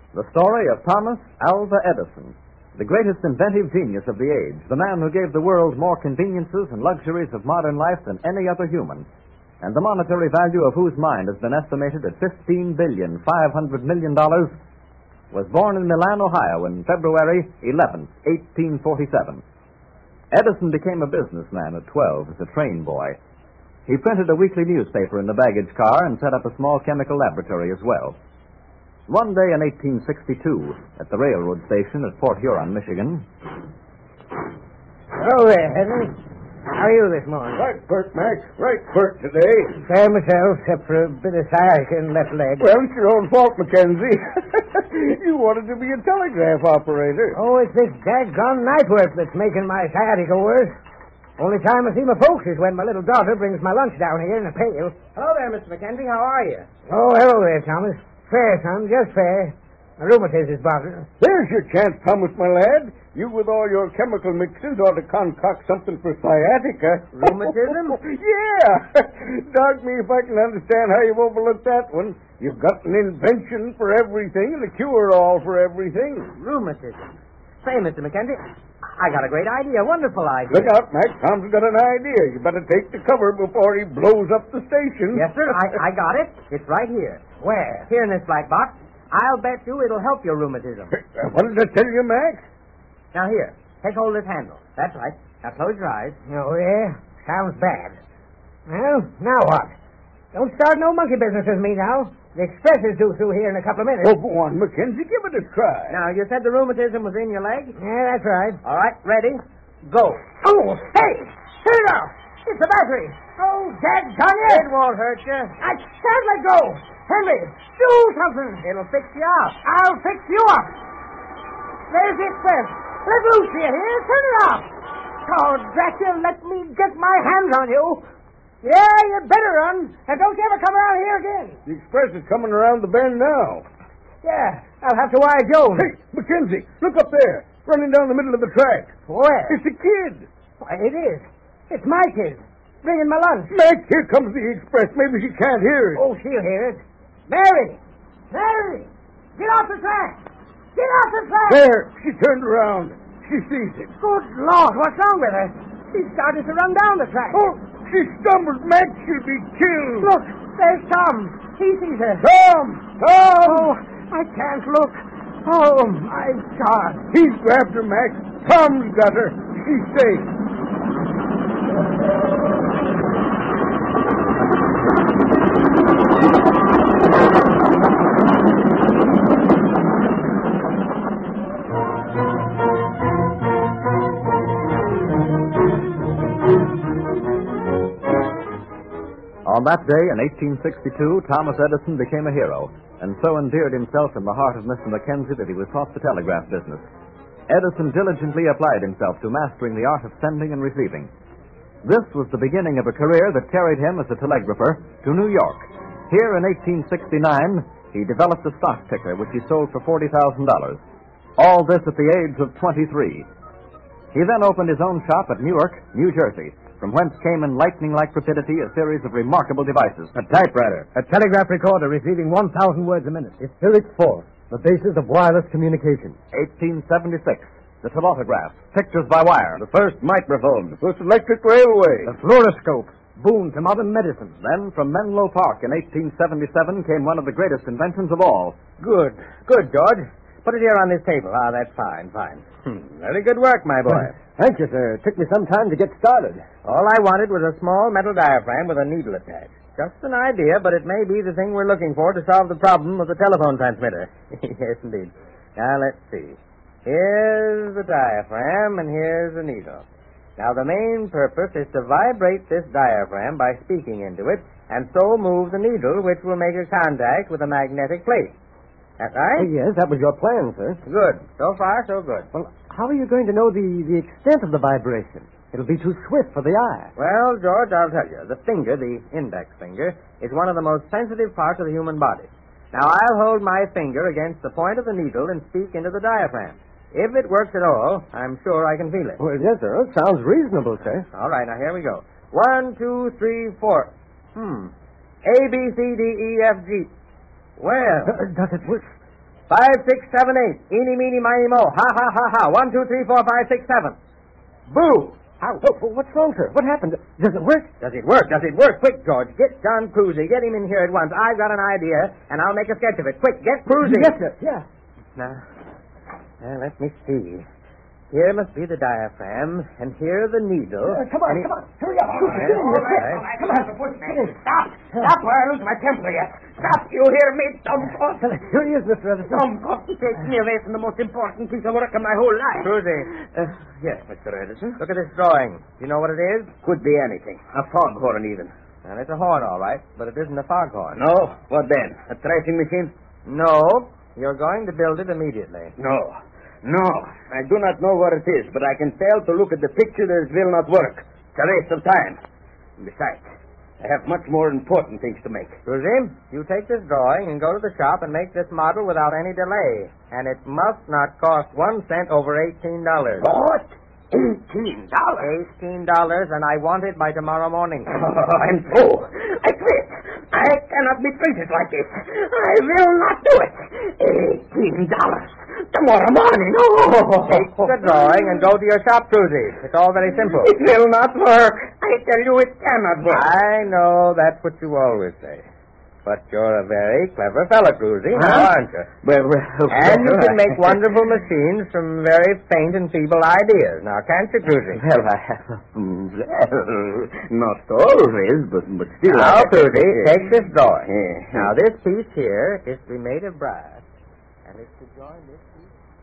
The story of Thomas Alva Edison, the greatest inventive genius of the age, the man who gave the world more conveniences and luxuries of modern life than any other human, and the monetary value of whose mind has been estimated at $15,500,000,000, was born in Milan, Ohio, on February 11, 1847. Edison became a businessman at 12 as a train boy. He printed a weekly newspaper in the baggage car and set up a small chemical laboratory as well. One day in 1862, at the railroad station at Port Huron, Michigan. Hello there, Henry. How are you this morning? Right pert, Max. Right pert today. Fair myself, except for a bit of sciatica in left leg. Well, it's your own fault, Mackenzie. You wanted to be a telegraph operator. Oh, it's this daggone night work that's making my sciatica worse. Only time I see my folks is when my little daughter brings my lunch down here in a pail. Hello there, Mr. Mackenzie. How are you? Oh, hello there, Thomas. Fair, son, just fair. My rheumatism is bothering. There's your chance, Thomas, my lad. You, with all your chemical mixes, ought to concoct something for sciatica. Rheumatism? Yeah. Dog me if I can understand how you've overlooked that one. You've got an invention for everything and a cure-all for everything. Rheumatism. Say, Mr. Mackenzie, I got a great idea, a wonderful idea. Look out, Mac. Tom's got an idea. You better take the cover before he blows up the station. Yes, sir. I got it. It's right here. Where? Here in this black box. I'll bet you it'll help your rheumatism. What did I tell you, Max? Now, here. Take hold of this handle. That's right. Now, close your eyes. Oh, yeah? Sounds bad. Well, now what? Don't start no monkey business with me now. The express is due through here in a couple of minutes. Oh, go on, Mackenzie. Give it a try. Now, you said the rheumatism was in your leg? Yeah, that's right. All right, ready? Go. Oh, hey! Turn it off! It's the battery! Oh, daggone it! It won't hurt you. I can't let go! Henry, do something! It'll fix you up. I'll fix you up! There's the express. Let loose here. Turn it off! Oh, drat you, let me get my hands on you! Yeah, you better run, and don't you ever come around here again. The express is coming around the bend now. Yeah, I'll have to wire Jones. Hey, Mackenzie, look up there, running down the middle of the track. Where? It's a kid. Why, it is. It's my kid, bringing my lunch. Mac, here comes the express. Maybe she can't hear it. Oh, she'll hear it. Mary! Mary! Get off the track! Get off the track! There, she turned around. She sees it. Good Lord, what's wrong with her? She started to run down the track. Oh, she stumbled. Mac, she'll be killed. Look, there's Tom. He sees her. Tom! Tom! Oh, I can't look. Oh, my God. He's grabbed her, Mac. Tom's got her. She's safe. On that day in 1862, Thomas Edison became a hero, and so endeared himself in the heart of Mr. Mackenzie that he was taught the telegraph business. Edison diligently applied himself to mastering the art of sending and receiving. This was the beginning of a career that carried him as a telegrapher to New York. Here in 1869, he developed a stock ticker which he sold for $40,000. All this at the age of 23. He then opened his own shop at Newark, New Jersey, from whence came in lightning-like rapidity a series of remarkable devices. A typewriter. A telegraph recorder receiving 1,000 words a minute. It's Philips force, the basis of wireless communication. 1876, the telautograph, pictures by wire. The first microphone. The first electric railway. The fluoroscope, boon to modern medicine. Then, from Menlo Park in 1877 came one of the greatest inventions of all. Good, George. Put it here on this table. Ah, that's fine. Very good work, my boy. Thank you, sir. It took me some time to get started. All I wanted was a small metal diaphragm with a needle attached. Just an idea, but it may be the thing we're looking for to solve the problem of the telephone transmitter. Yes, indeed. Now, let's see. Here's the diaphragm, and here's the needle. Now, the main purpose is to vibrate this diaphragm by speaking into it, and so move the needle, which will make a contact with a magnetic plate. That right? Yes, that was your plan, sir. Good. So far, so good. Well, how are you going to know the extent of the vibration? It'll be too swift for the eye. Well, George, I'll tell you. The finger, the index finger, is one of the most sensitive parts of the human body. Now, I'll hold my finger against the point of the needle and speak into the diaphragm. If it works at all, I'm sure I can feel it. Well, yes, sir. It sounds reasonable, sir. All right, now here we go. 1, 2, 3, 4. A, B, C, D, E, F, G. Well, Does it work? 5, 6, 7, 8. Eeny, meeny, miny, mo. Ha, ha, ha, ha. 1, 2, 3, 4, 5, 6, 7. Boo! Ow, what's wrong, sir? What happened? Does it work? Does it work? Does it work? Quick, George. Get John Cruzy. Get him in here at once. I've got an idea, and I'll make a sketch of it. Quick, get Cruzy. Yes, sir. Yeah. Now, let me see. Here must be the diaphragm, and here the needle. Come on. Hurry up. Come on, Bushman. Stop or I lose my temper yet. Stop, you hear me, dumbfoot? Here he is, Mr. Edison. Dumbfoot takes me away from the most important piece of work of my whole life. Cruzy. Yes, Mr. Edison. Look at this drawing. Do you know what it is? Could be anything. A foghorn, even. Well, it's a horn, all right, but it isn't a foghorn. No? What then? A threshing machine? No. You're going to build it immediately. No. I do not know what it is, but I can tell to look at the picture that it will not work. It's a waste of time. Besides, I have much more important things to make. Cruzy, you take this drawing and go to the shop and make this model without any delay. And it must not cost 1 cent over $18. What? $18? $18, and I want it by tomorrow morning. I'm through. I quit. I cannot be treated like this. I will not do it. $18. Tomorrow morning. Oh. Take the drawing and go to your shop, Cruzy. It's all very simple. It will not work. I tell you it cannot work. I know that's what you always say. But you're a very clever fellow, Cruzy, aren't you? Well, and you can make wonderful machines from very faint and feeble ideas. Now, can't you, Cruzy? Well, not always, but still. Now, Cruzy, take this drawing. Yeah. Now, this piece here is to be made of brass, and it's to join this piece.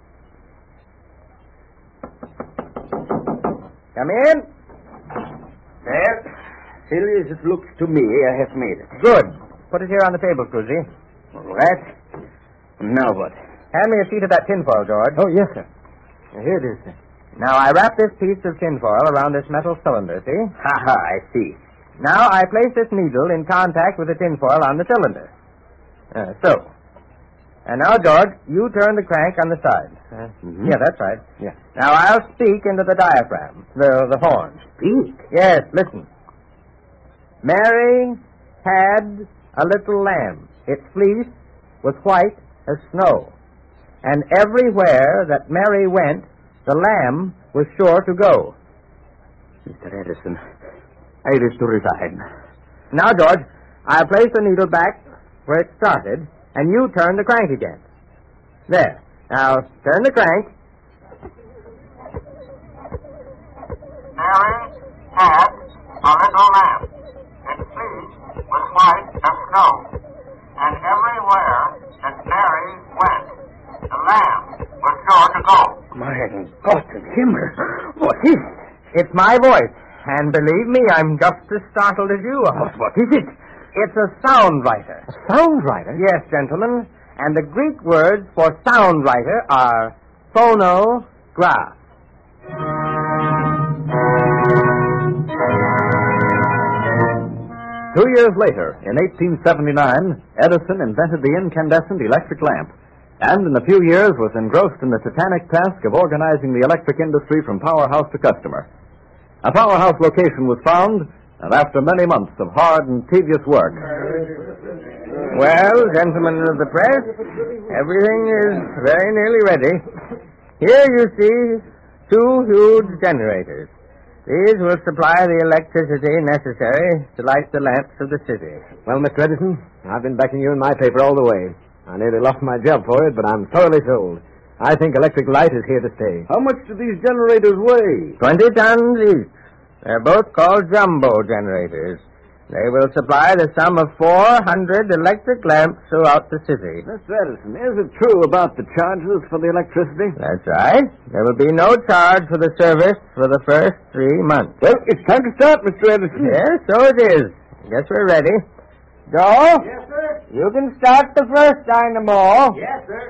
Come in. Well, silly as it looks to me, I have made it. Good. Put it here on the table, Cruzy. All right. Now what? Hand me a sheet of that tinfoil, George. Oh, yes, sir. Here it is, sir. Now, I wrap this piece of tinfoil around this metal cylinder, see? Ha, I see. Now, I place this needle in contact with the tinfoil on the cylinder. So. And now, George, you turn the crank on the side. Yeah, that's right. Yeah. Now, I'll speak into the diaphragm, the horn. Speak? Yes, listen. Mary had a little lamb. Its fleece was white as snow. And everywhere that Mary went, the lamb was sure to go. Mr. Edison, I wish to resign. Now, George, I'll place the needle back where it started, and you turn the crank again. There. Now, turn the crank. Mary had a little lamb. Its fleece was white as snow. And everywhere that Mary went, the lamb was sure to go. My God in Himmel, what is it? It's my voice. And believe me, I'm just as startled as you are. What is it? It's a sound writer. A sound writer? Yes, gentlemen. And the Greek words for sound writer are phonograph. 2 years later, in 1879, Edison invented the incandescent electric lamp, and in a few years was engrossed in the titanic task of organizing the electric industry from powerhouse to customer. A powerhouse location was found, and after many months of hard and tedious work... Well, gentlemen of the press, everything is very nearly ready. Here you see 2 huge generators. These will supply the electricity necessary to light the lamps of the city. Well, Mr. Edison, I've been backing you in my paper all the way. I nearly lost my job for it, but I'm thoroughly sold. I think electric light is here to stay. How much do these generators weigh? 20 tons each. They're both called jumbo generators. They will supply the sum of 400 electric lamps throughout the city. Mr. Edison, is it true about the charges for the electricity? That's right. There will be no charge for the service for the first 3 months. Well, it's time to start, Mr. Edison. Yes, so it is. Guess we're ready. Joe? Yes, sir. You can start the first dynamo. Yes, sir.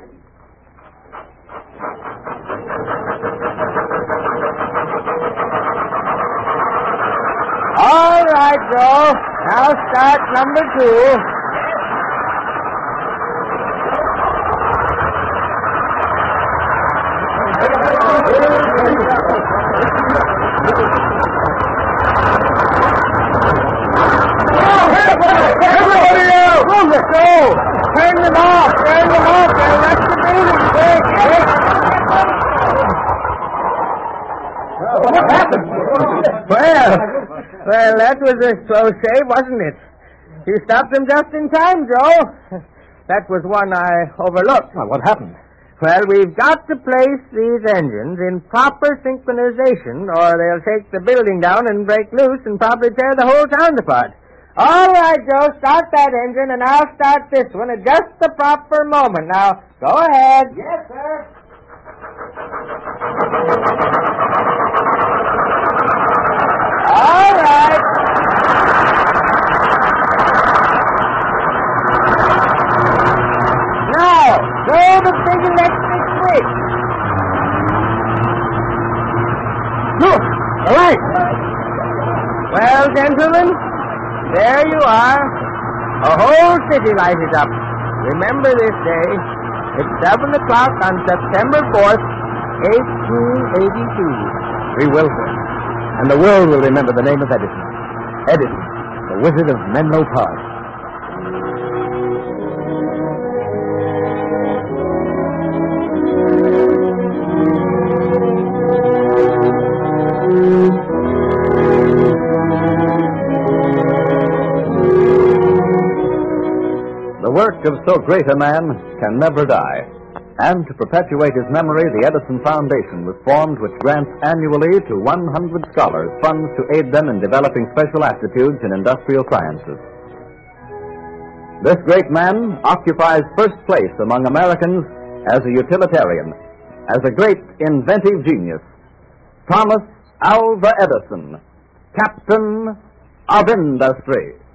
All right, Joe. Now start number 2. Everybody out! Move it, go! Turn them off! Turn them off! They're electrocuted! that was a slow shave, wasn't it? You stopped them just in time, Joe. That was one I overlooked. Well, what happened? Well, we've got to place these engines in proper synchronization, or they'll take the building down and break loose and probably tear the whole town apart. All right, Joe, start that engine, and I'll start this one at just the proper moment. Now, go ahead. Yes, sir. All right. Now, throw the big electric switch. Look, the light. Well, gentlemen, there you are. A whole city lighted up. Remember this day. It's 7 o'clock on September 4th, 1882. We will, sir. And the world will remember the name of Edison. Edison, the Wizard of Menlo Park. The work of so great a man can never die. And to perpetuate his memory, the Edison Foundation was formed, which grants annually to 100 scholars funds to aid them in developing special aptitudes in industrial sciences. This great man occupies first place among Americans as a utilitarian, as a great inventive genius. Thomas Alva Edison, Captain of Industry.